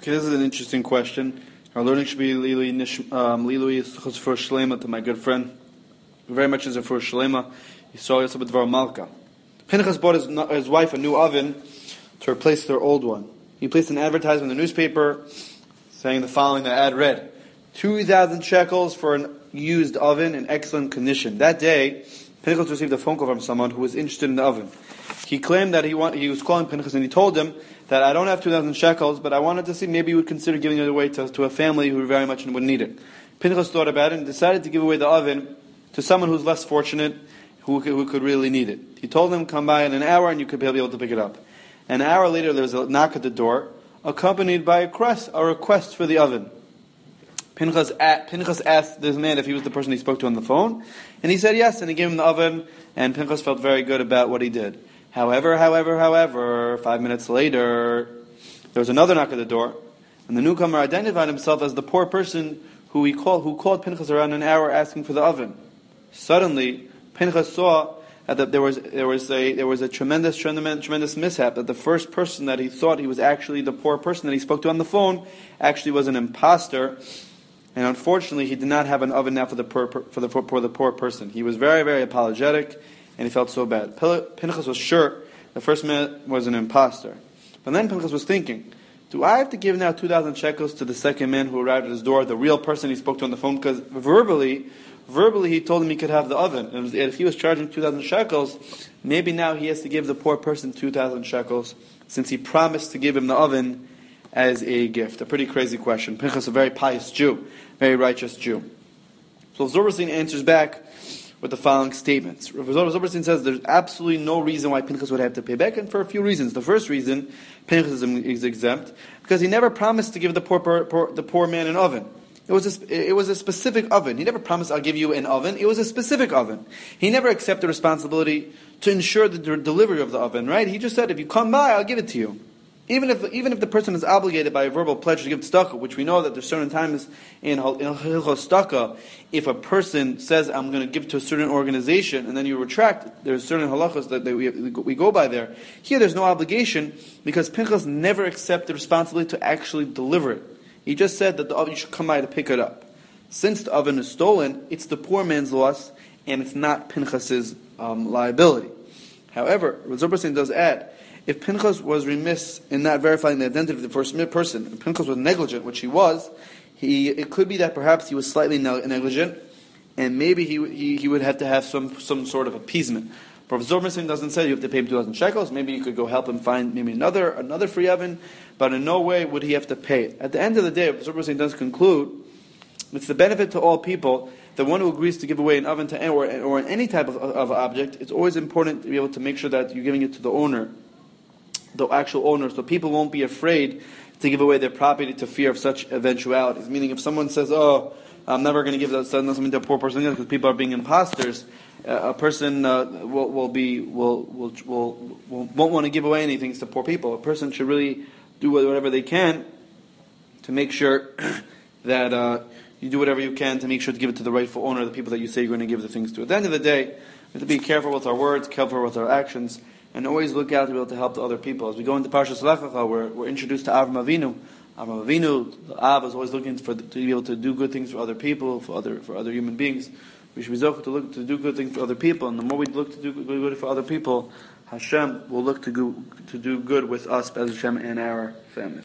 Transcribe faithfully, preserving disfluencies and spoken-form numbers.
Okay, this is an interesting question. Our learning should be Lili um, Suchos for Shlema to my good friend. Very much is a for Shlema. He saw Yosef Dvar Malka. Pinchas bought his, his wife a new oven to replace their old one. He placed an advertisement in the newspaper saying the following. The ad read, two thousand shekels for an used oven in excellent condition. That day, Pinchas received a phone call from someone who was interested in the oven. He claimed that he want, he was calling Pinchas and he told him that I don't have two thousand shekels, but I wanted to see maybe you would consider giving it away to, to a family who very much would need it. Pinchas thought about it and decided to give away the oven to someone who's less fortunate, who, who could really need it. He told him, come by in an hour and you could be able to pick it up. An hour later there was a knock at the door, accompanied by a request, a request for the oven. Pinchas, Pinchas asked this man if he was the person he spoke to on the phone, and he said yes, and he gave him the oven, and Pinchas felt very good about what he did. However, however, however, five minutes later, there was another knock at the door, and the newcomer identified himself as the poor person who he called, who called Pinchas around an hour asking for the oven. Suddenly, Pinchas saw that there was there was a there was a tremendous tremendous tremendous mishap. That the first person that he thought he was actually the poor person that he spoke to on the phone actually was an imposter, and unfortunately, he did not have an oven now for the poor for the for the poor person. He was very very apologetic. And he felt so bad. Pinchas was sure the first man was an imposter. But then Pinchas was thinking, do I have to give now two thousand shekels to the second man who arrived at his door, the real person he spoke to on the phone? Because verbally, verbally he told him he could have the oven. And if he was charging two thousand shekels, maybe now he has to give the poor person two thousand shekels, since he promised to give him the oven as a gift. A pretty crazy question. Pinchas, a very pious Jew, very righteous Jew. So Zoroastrian answers back with the following statements. Rav Zoroastrian says there's absolutely no reason why Pinchas would have to pay back, and for a few reasons. The first reason, Pinchas is exempt because he never promised to give the poor, poor the poor man an oven. It was a, it was a specific oven. He never promised, I'll give you an oven. It was a specific oven. He never accepted responsibility to ensure the de- delivery of the oven, right? He just said, if you come by, I'll give it to you. Even if even if the person is obligated by a verbal pledge to give tzedakah, which we know that there's certain times in in Hilchos tzedakah, if a person says I'm going to give to a certain organization and then you retract, there's certain halachos that they, we, we go by there. Here, there's no obligation because Pinchas never accepted responsibility to actually deliver it. He just said that the oven you should come by to pick it up. Since the oven is stolen, it's the poor man's loss and it's not Pinchas's um, liability. However, Zoroastrian does add, if Pinchas was remiss in not verifying the identity of the first person, if Pinchas was negligent, which he was, he it could be that perhaps he was slightly negligent, and maybe he he, he would have to have some, some sort of appeasement. But Zoroastrian doesn't say you have to pay him two thousand shekels. Maybe you could go help him find maybe another another free oven, but in no way would he have to pay it. At the end of the day, Zoroastrian does conclude, it's the benefit to all people. The one who agrees to give away an oven to or or any type of, of object, it's always important to be able to make sure that you're giving it to the owner, the actual owner, so people won't be afraid to give away their property to fear of such eventualities. Meaning, if someone says, "Oh, I'm never going to give that something to a poor person because people are being imposters," uh, a person uh, will, will be will will will won't want to give away anything to poor people. A person should really do whatever they can to make sure that uh, you do whatever you can to make sure to give it to the rightful owner, the people that you say you're going to give the things to. At the end of the day, we have to be careful with our words, careful with our actions, and always look out to be able to help the other people. As we go into Parshas Lech Lecha, we're, we're introduced to Avram Avinu. Avram Avinu, the Av, is always looking for the, to be able to do good things for other people, for other for other human beings. We should be zocheh to look to do good things for other people, and the more we look to do good for other people, Hashem will look to go, to do good with us, Bez Hashem, and our family.